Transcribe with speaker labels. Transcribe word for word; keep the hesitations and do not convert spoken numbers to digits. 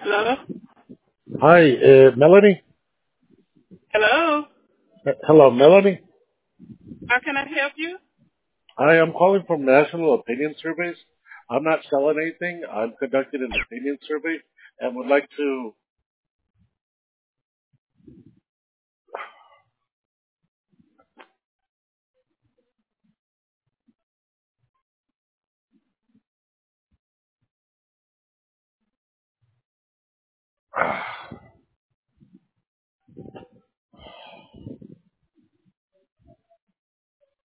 Speaker 1: Hello?
Speaker 2: Hi, uh, Melanie.
Speaker 1: Hello?
Speaker 2: H- Hello, Melanie.
Speaker 1: How can I help you?
Speaker 2: Hi, I'm calling from National Opinion Surveys. I'm not selling anything. I'm conducting an opinion survey and would like to.